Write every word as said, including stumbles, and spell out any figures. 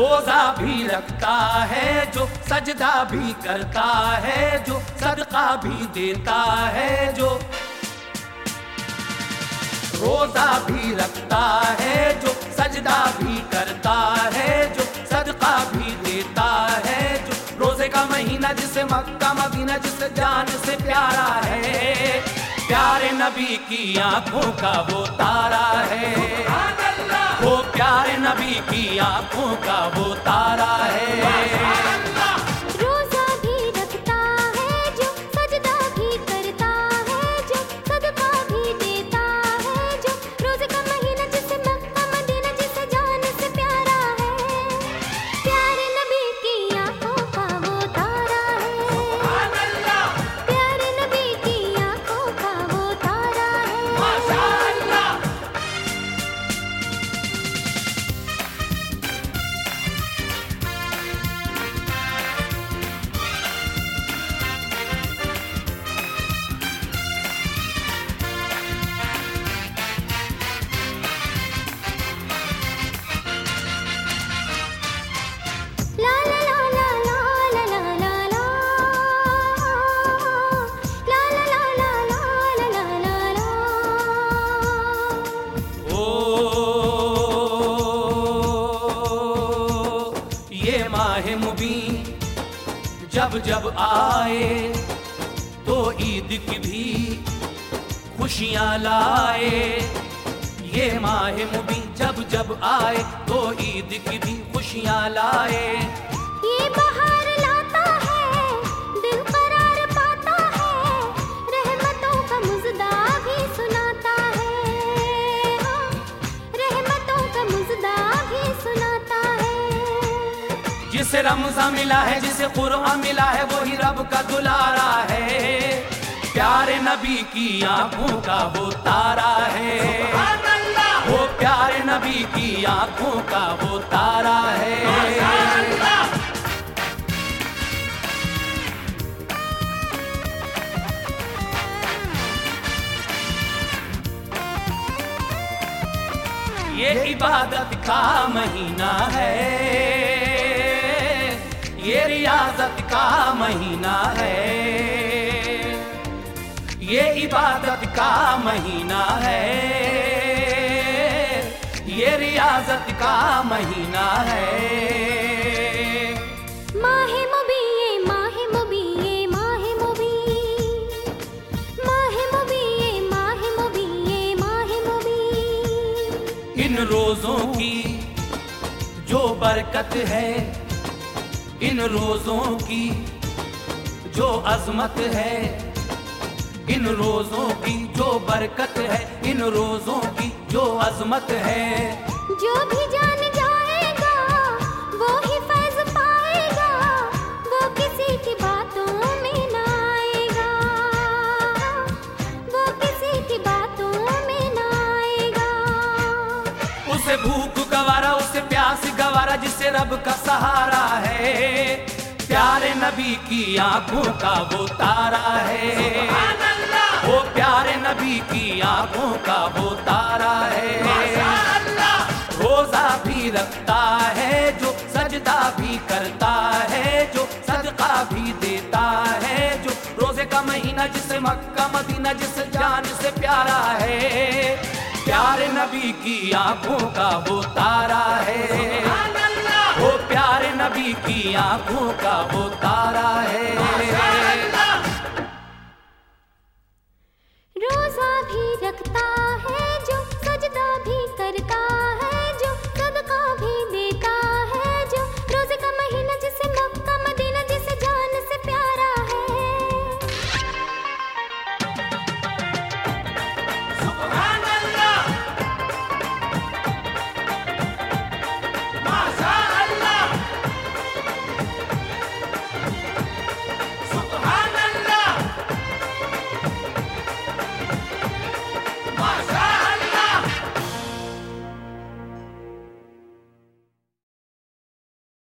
रोजा भी रखता है, जो सजदा भी करता है, जो सदका भी देता है, जो रोजा भी रखता है, जो सजदा भी करता है, जो सदका भी देता है, जो रोजे का महीना जिसे मक्का मदीना जिसे जान से प्यारा है, प्यारे नबी की आंखों का वो तारा है, वो प्यारे नबी की आंखों का वो तारा है। रोजा भी रखता है, जो सजदा भी करता है, जो सदका भी देता है, जो रोजे का महीना जिसे मक्का मदीना जिसे जान से प्यारा है, प्यारे नबी की आंखों का वो तारा है, प्यारे नबी की आंखों का वो तारा है। माशाअल्लाह। ला ला ला ला ला ला ला ला ला ला ला ला ला ला ला ला। ओ ये माह मुबीन जब जब आए तो ईद की भी खुशियाँ लाए, ये माह मुबीन जब जब आए तो ईद की भी खुशियाँ लाए। ये बहार लाता है, दिल करार पाता है, रहमतों का मुज़दा भी सुनाता है, हाँ, रहमतों का मुज़दा भी सुनाता है। जिसे रमज़ान मिला है, जिसे कुरआन मिला है, वही रब का दुलारा है, प्यारे नबी की आंखों का वो तारा है, वो प्यारे नबी की आंखों का वो तारा है। ये इबादत का महीना है, ये रियाजत का महीना है, ये इबादत का महीना है, ये रियाजत का महीना है। माहे मुबी ये माहे मुबी ये माहे मुबी, माहे मुबी ये माहे मुबी ये माहे मुबी। इन रोजों की जो बरकत है, इन रोजों की जो अजमत है, इन रोजों की जो बरकत है, इन रोजों की जो अजमत है। जो भी जान जाएगा वो ही फैज़ पाएगा, वो किसी की बातों में ना आएगा, वो किसी की बातों में ना आएगा। उसे भूख गवारा, उसे प्यास गवारा, जिसे रब का सहारा है, प्यारे नबी की आंखों का वो तारा है, वो प्यारे नबी की आंखों का वो तारा है। रोजा भी रखता है, जो सजदा भी करता है, जो सदका भी देता है, जो रोजे का महीना जिसे मक्का मदीना जिसे जान से प्यारा है, प्यारे नबी की आंखों का वो तारा है, वो प्यारे नबी की आंखों का वो तारा है।